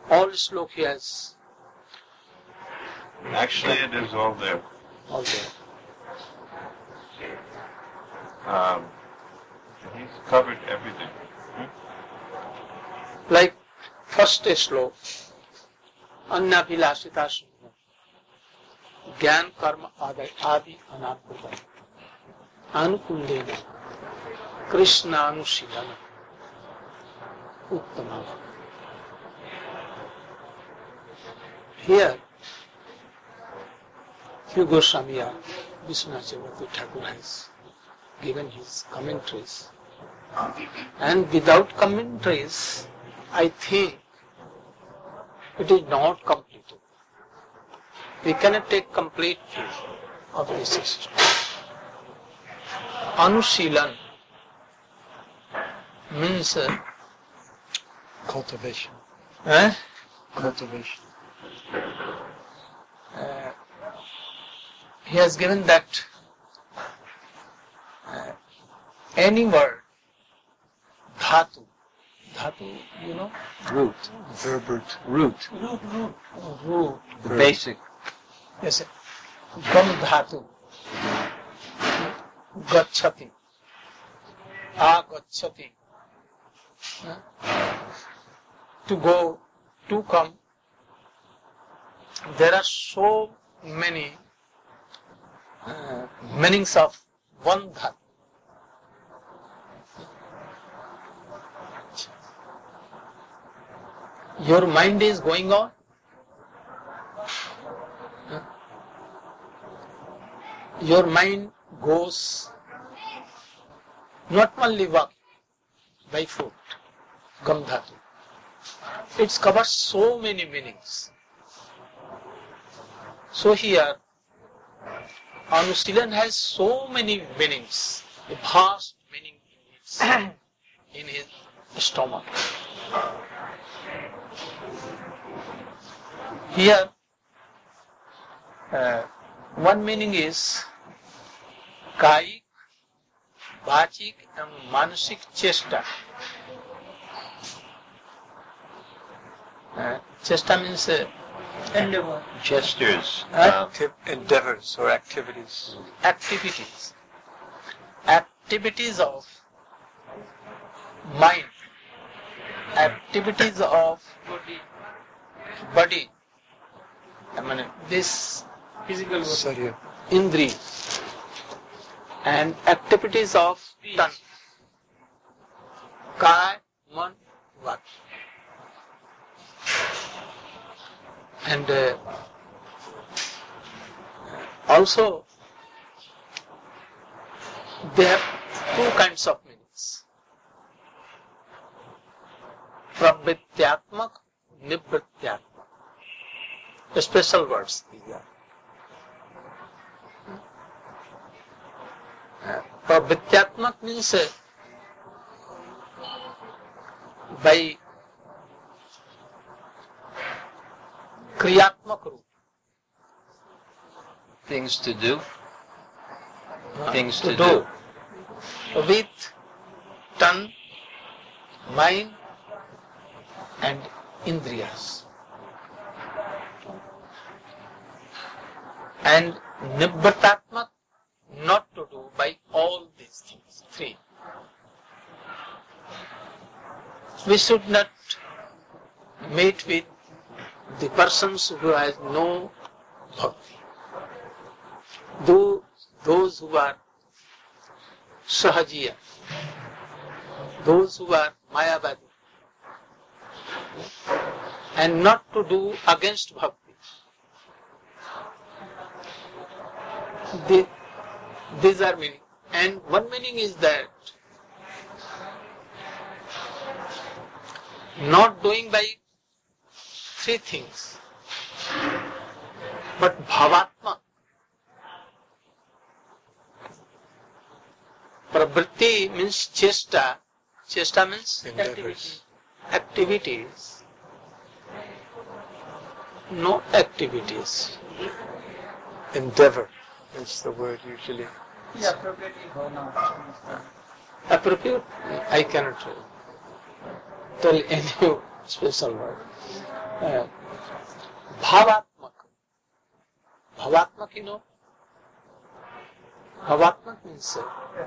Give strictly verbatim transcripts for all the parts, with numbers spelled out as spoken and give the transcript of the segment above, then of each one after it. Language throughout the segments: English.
All slok he has. Actually, it is all there. All there. Um, he's covered everything. Like first slok, Annabhilasita Sundha, Gyan Karma Adi Adi Anapurva, Anukundena, Krishna Anushilana, Uttama. Here, Hugh Goswami or Vishwanath Chakravarti Thakur has given his commentaries. And without commentaries, I think it is not completed. We cannot take complete view of this system. Anushilan means uh, Cultivation. eh? Cultivation. Uh, he has given that uh, any word, dhatu, dhatu, you know, Root. Verb root. Root. root, root, root, The Verb. basic. yes, gam dhatu, gacchati, agacchati, uh, to go, to come. There are so many uh, meanings of one dhatu. Your mind is going on. Your mind goes not only walking, by foot, gam dhatu. It covers so many meanings. So here, Anushilana has so many meanings, a vast meaning in its, in his stomach. Here, uh, one meaning is Kayik, Vachik and Manasik Chesta. Uh, chesta means uh, endeavor. Gestures. Uh, Active endeavors or activities. activities. Activities of mind. Activities of body. I mean, this physical Sarya. indri and activities of tongue. Kai, man, vak. And uh, also they have two kinds of meanings. Pravrityatmak, Nivrityatmak. Special words these are. Uh, Pravrityatmak means uh, by Kriyatmak root. Things to do. Uh, Things to do. With tongue, mind and indriyas. And nibbatatmak, not to do by all these things. Three. We should not meet with the persons who has no bhakti. Though those who are sahajiya, those who are mayavadi, and not to do against bhakti. The, these are meaning. And one meaning is that not doing by three things, but bhavatma. Pravritti means chesta. Chesta means Endeavors. activities. No activities. Endeavor is the word usually. Appropriate, I cannot tell any special word. uh, Bhavatmak. Bhavatmak, you know? Bhavatmak means uh,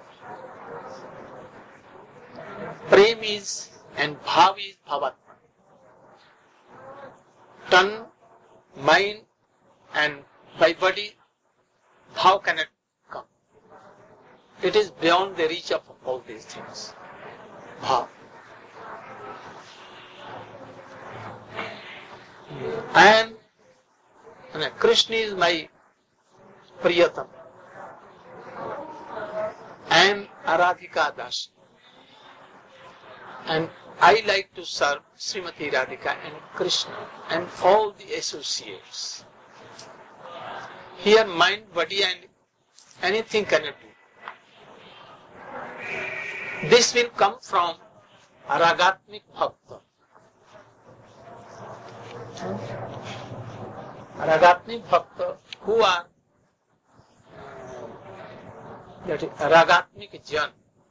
Prem is and Bhav is Bhavatmak. Tongue, mind and by body, Bhav cannot come. It is beyond the reach of all these things. Bhav. And, and Krishna is my Priyatam. I am Aradhika Das. And I like to serve Srimati Radhika and Krishna and all the associates. Here mind, body and anything cannot do. This will come from Ragatmik Bhakta. Ragatmik Bhakta who are that is Ragatmik Jan.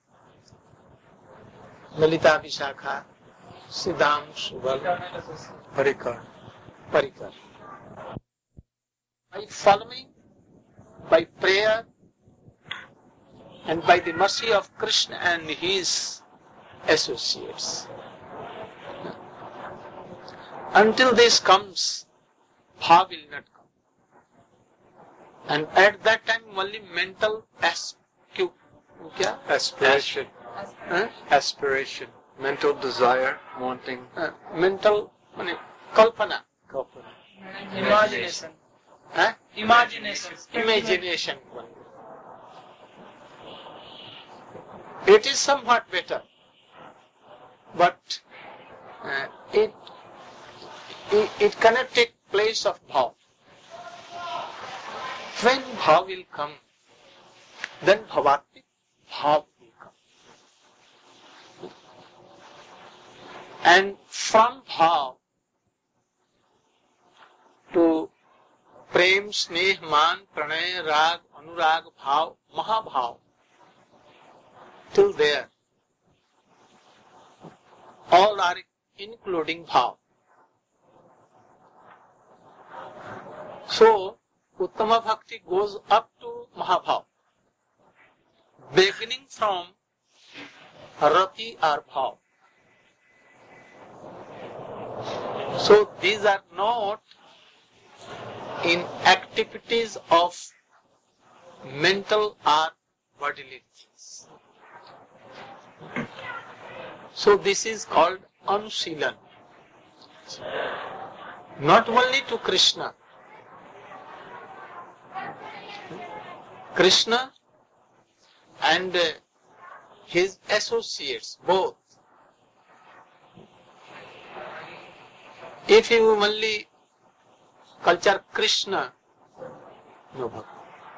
Lalita Vishakha, Siddham, Subal, Parikar. Parikar. By following, by prayer, and by the mercy of Krishna and his associates. Until this comes, Bhav will not come. And at that time only mental as, kya? Aspiration. Huh? Aspiration. Mental desire, wanting. Uh, mental, mane, kalpana. Kalpana. Imagination. Huh? Imagination. Imagination. It is somewhat better, but uh, it, it it cannot take place of bhav. When bhav will come, then bhavatmik bhav will come. And from bhav to prem, sneh, man, pranay, rag, anurag, bhav, mahabhav, till there, all are including bhav. So, Uttama Bhakti goes up to Mahabhav, beginning from Rati or Bhav. So, these are not in activities of mental or bodily things. So, this is called Anusilan. Not only to Krishna, Krishna and uh, his associates, both. If you only culture Krishna, no bhakti.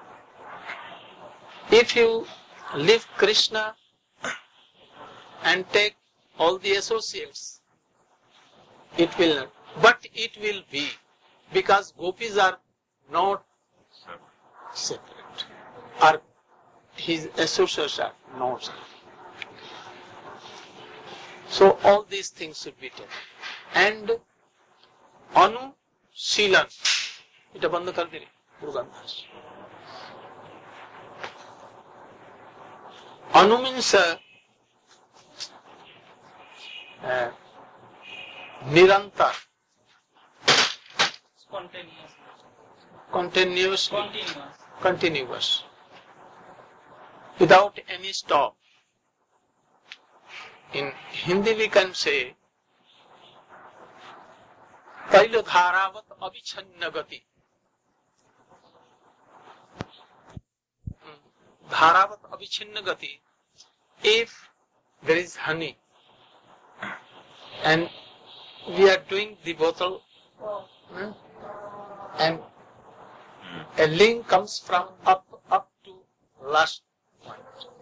If you leave Krishna and take all the associates, it will not. But it will be, because gopis are not separate. Or his associates are not separate. So all these things should be taken. And Anu Silan. Ita band kar dene. Anu means uh, uh, Nirantar. Spontaneous. Continuously. Continuous. Continuous. Without any stop. In Hindi we can say Taila dharavat abhichanna gati. Dharavat abhichanna gati. If there is honey and we are doing the bottle hmm, and a link comes from up up to last point.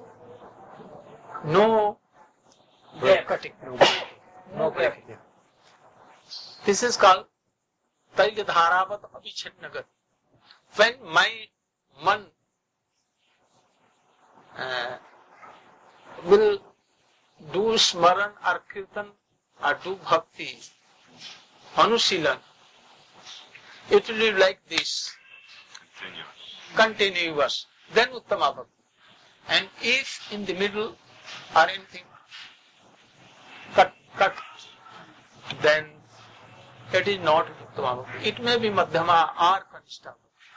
No Gap. cutting, no breaking. No breaking. This is called Taila Dharavat Abhichannagat. When my man uh, will do smaran or kirtan or do bhakti, Anushilan, it will be like this, Continuous. continuous, then Uttama Bhakti. And if in the middle or anything cut, cut, then it is not Uttama Bhakti. It may be Madhyama or Kanishta.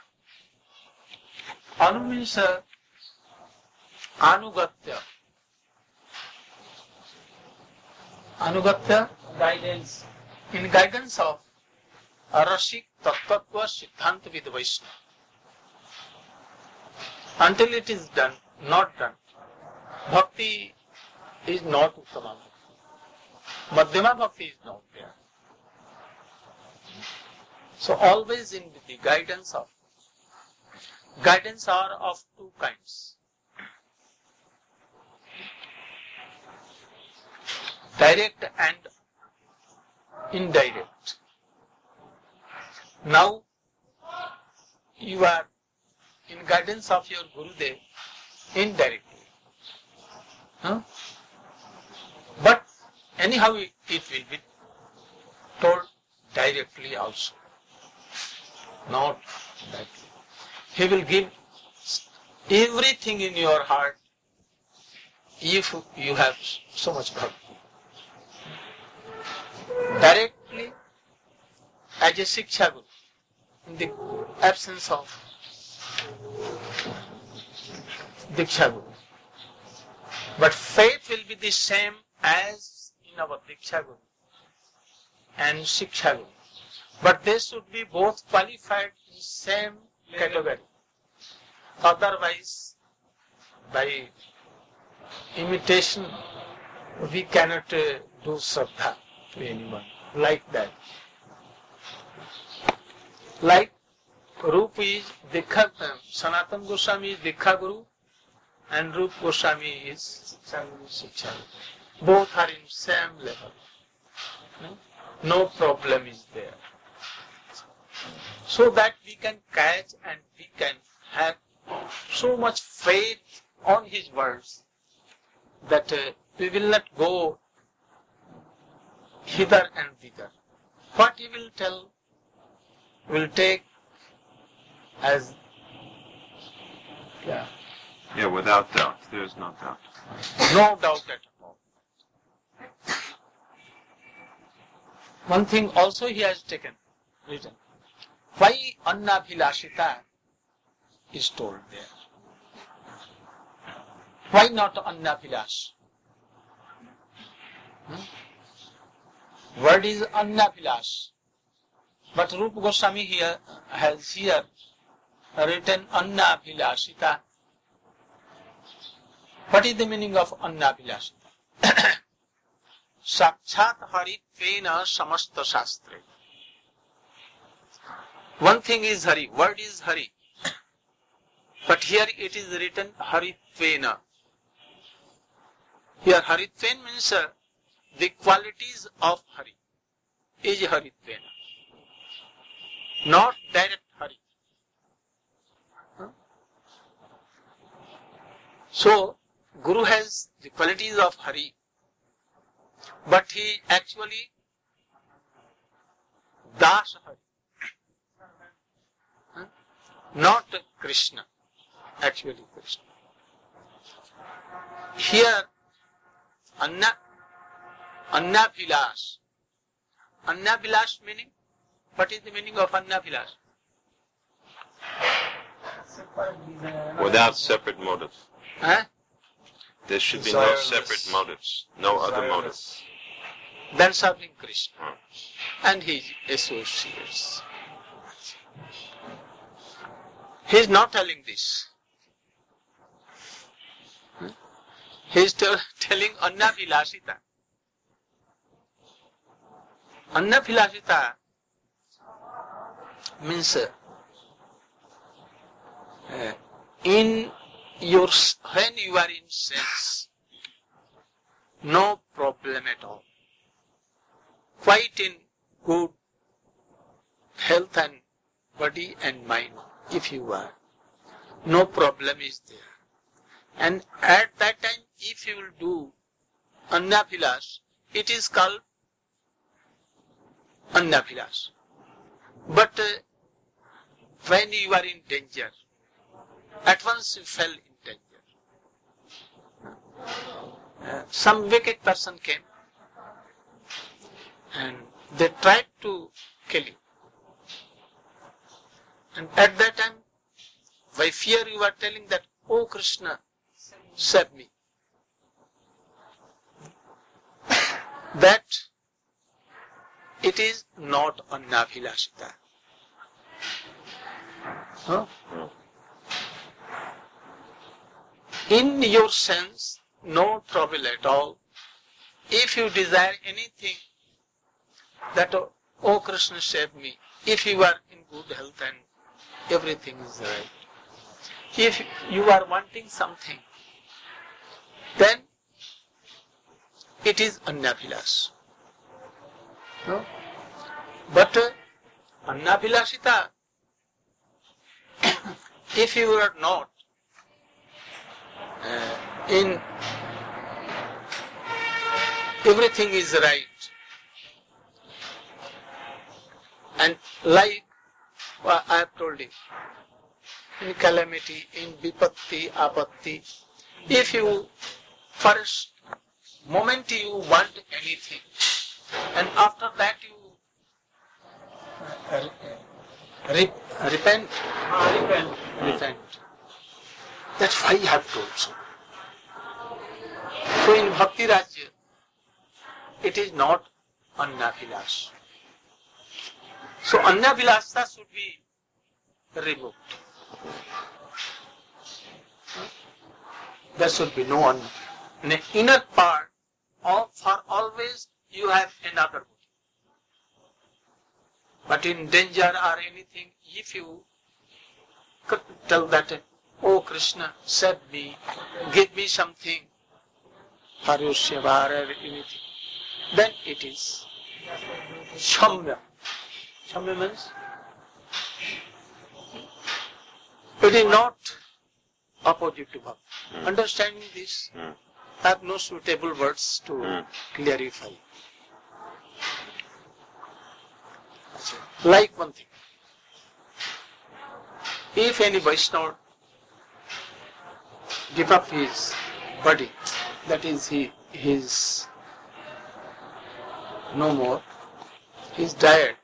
Anu means uh, Anugatya. Anugatya, Guidance. in guidance of Rasik Tattva Siddhanta with Vaishnava. Until it is done, not done, Bhakti is not Uttama Bhakti. Madhyama Bhakti is not there. So always in the guidance of, guidance are of two kinds. Direct and indirect. Now you are in guidance of your Gurudev indirectly. Huh? But anyhow it, it will be told directly also. Not directly. He will give everything in your heart if you have so much bhakti. Directly as a Shiksha Guru, in the absence of Diksha Guru. But faith will be the same as in our Diksha Guru and Shiksha Guru. But they should be both qualified in same category. Otherwise, by imitation, we cannot uh, do Shraddha to anyone like that. Like Rup is Dikha, uh, Sanatana Goswami is Dikha Guru and Rup Goswami is Shiksha Guru. Both are in same level. No? No problem is there. So that we can catch and we can have so much faith on his words that uh, we will not go hither and thither. What he will tell, will take as, yeah, Yeah, without doubt. There is no doubt. no doubt at all. One thing also he has taken, written. Why Anna Bhilashita is told there. Why not Anna Bhilash? Hmm? Word is Anna Bhilash. But Rupa Goswami here has here written Anna Bhilashita. What is the meaning of Anna Bhilashita? Sakshat Haritvena Samasta Shastre. One thing is Hari, word is Hari. But here it is written Haritvena. Here Haritven means uh, the qualities of Hari is Haritvena. Not direct Hari. Huh? So, Guru has the qualities of Hari, but he actually Das Hari. Huh? Not Krishna, actually Krishna. Here, Anna, Anna Bhilash. Anna Bhilash meaning? What is the meaning of Anna Bhilash? Without separate motives. Huh? There should be no Desireless. separate motives. No other motives. Then serving Krishna Hmm. and his associates. He is not telling this. Hmm? He is tell, telling Anna Bhilashita. Anna Bhilashita means uh, uh, in your, when you are in sense, no problem at all. Quite in good health and body and mind, if you are. No problem is there. And at that time, if you will do Anna Bhilash, it is called Annabhilash. But uh, when you are in danger, at once you fell in danger. Uh, some wicked person came and they tried to kill you. And at that time, by fear you are telling that, "Oh Krishna, save me." That it is not Annabhilashita. Huh? In your sense, no trouble at all. If you desire anything, that, "Oh Krishna, save me," if you are in good health and everything is right. If you are wanting something, then it is Annabhilash. No? But uh, Annabhilashita, if you are not uh, in everything is right, and like uh, I have told you, in calamity, in vipatti, apatti, if you first moment you want anything, and after that you uh, re- repent, Ah, repent. repent. That's why I have told so. So in Bhakti Rajya, it is not Annabhilash. So Annabhilashta should be removed. There should be no one. In the inner part, of, for always you have another body. But in danger or anything, if you could tell that, "Oh Krishna, save me, give me something for your seva or anything," then it is Shamya. Shamya means it is not opposite to bhakti. Mm. Understanding this, Mm. I have no suitable words to Mm. clarify. Like one thing, if any Vaishnava give up his body, that is he his no more, he is died.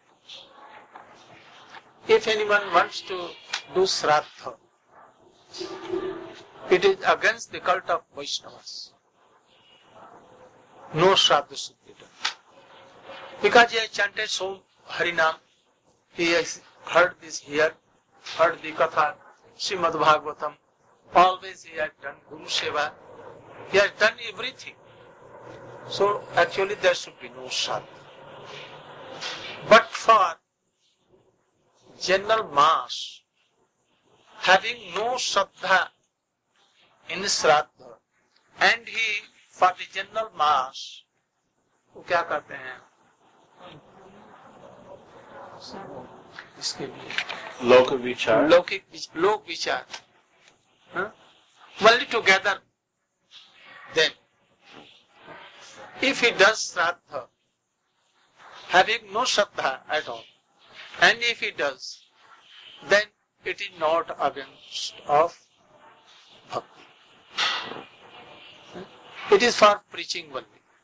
If anyone wants to do Shraddha, it is against the cult of Vaishnavas. No Shraddha should be done. Because he has chanted so Harinam, he has heard this here, heard the Katha, Srimad Bhagavatam, always he has done Guru Seva, he has done everything. So actually there should be no Shraddha. But for general mass, having no Shraddha in Shraddha, and he, for the general mass, वो क्या करते हैं इसके लिए Loka vichar. लौकिक लोक विचार, हाँ? Only together, then if he does Shraddha, having no Shraddha at all, and if he does, then it is not against of bhakti. It is for preaching only.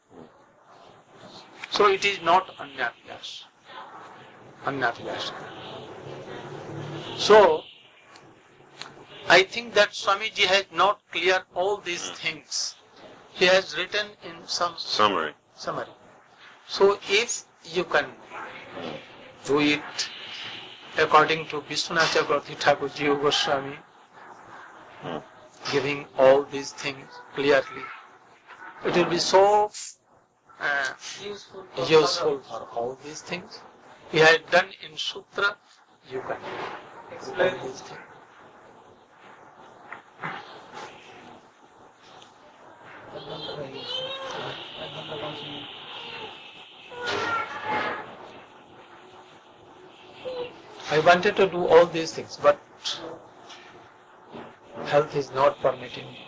So it is not Annabhilash. Annabhilash. So, I think that Swamiji has not cleared all these things. He has written in some Summary. summary. So if you can do it according to Vishwanath Chakravarti Thakur Jiva Goswami, Hmm. giving all these things clearly, it will be so uh, Useful. for useful for all these things. He has done in Sutra, you can Explain. all these things. I wanted to do all these things, but health is not permitting me.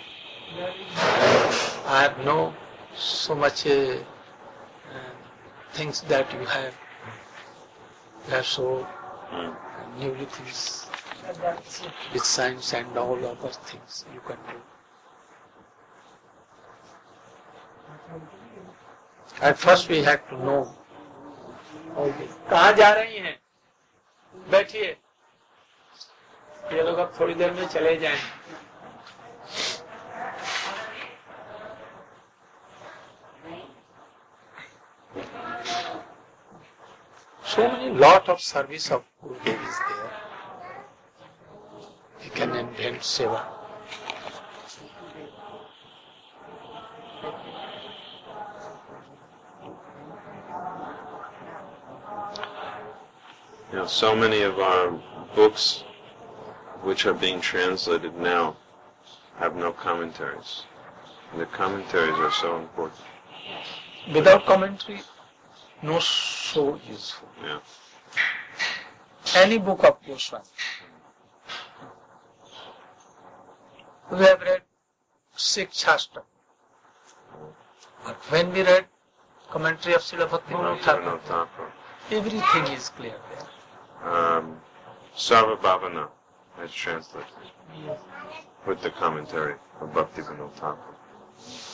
I have no so much uh, uh, things that you have, you have so Mm. newly things with science and all other things you can do. At first we had to know all this. कहाँ जा रही हैं? बैठिए, ये लोग अब थोड़ी देर में चले जाएं। So many lot of service of Gurudev is there. He can invent seva. You know, so many of our books which are being translated now have no commentaries. And the commentaries are so important. Without commentary, no so useful. Yeah. Any book of Goswami. We have read Sikshastra. But when we read commentary of Srila Bhaktivinoda Thakur, No Thakur. everything is clear there. Um, Sarva Bhavana is translated with the commentary of Bhaktivinoda Thakur.